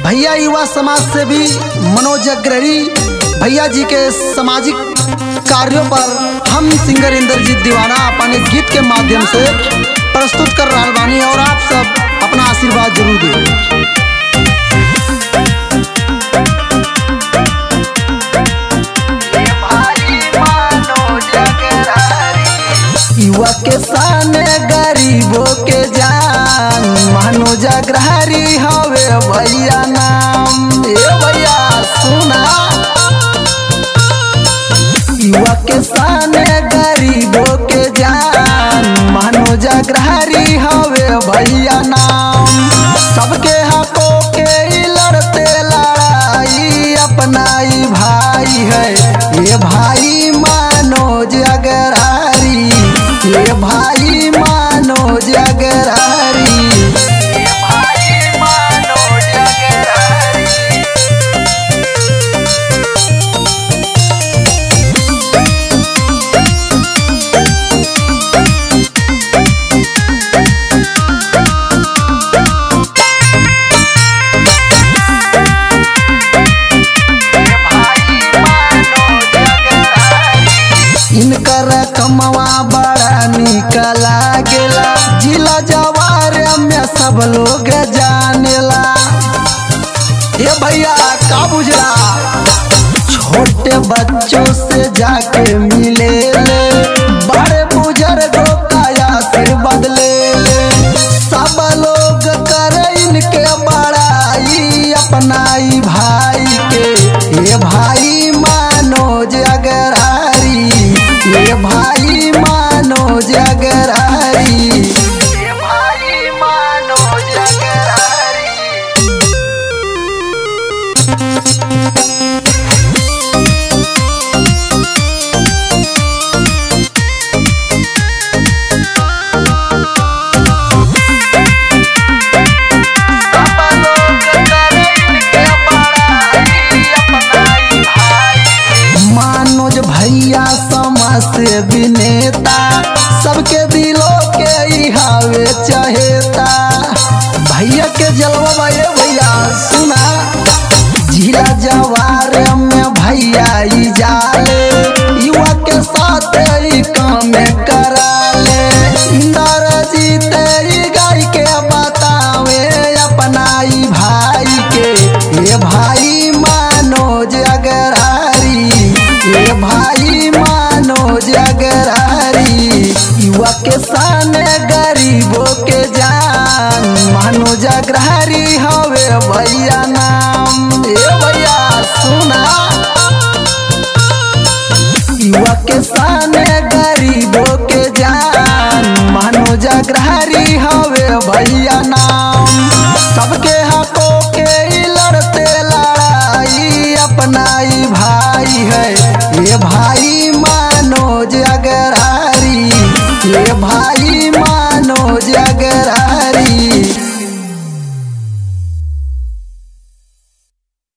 भैया युवा समाज से भी मनोज अग्रणी भैया जी के सामाजिक कार्यों पर हम सिंगर इंद्रजीत दीवाना अपने गीत के माध्यम से प्रस्तुत कर रहा बानी और आप सब अपना आशीर्वाद जरूर दें। युवा के सामने गरीबों के जान मनोज अग्रणी हवे भैया नाम। ए भैया सुना, युवा के सामने गरीबों के जान मनोज अग्रणी हवे भैया नाम। सबके हकों के लड़ते लड़ाई अपना ही भाई है ये भाई मनोज अग्रणी, ये भाई मनोज अग्रणी। इनकर कमवा बड़ा निकला गेला, जिला जवार में सब लोग जानेला। ये भैया का बुझला, छोटे बच्चों से जाके मिले ले, बड़े बुजुर्गों का आशीर्वाद ले ले। सब लोग करे इनके बड़ाई अपना ही भाई के, ये भाई मनोज अग्रणी, ये भाई मनोज अग्रणी, ये भाई मनोज अग्रणी। मनोज भैया समाज से विनेता, सबके दिलों के ही हवे चहेता। भैया के जलवा भैया सुना, जिला जवार में भैया ही जाले, युवा के साथ ही काम करा ले। इंद्रजीत गाय के बतावे अपना ही भाई के, ये भाई मनोज अग्रणी, ये भाई मनोज अग्रणी। युवा के सामने गरीबों के जान मनोज अग्रणी हवे भैया नाम। ए भैया सुना, युवा के सामने गरीबों के जान मनोज अग्रणी हवे भैया नाम। सबके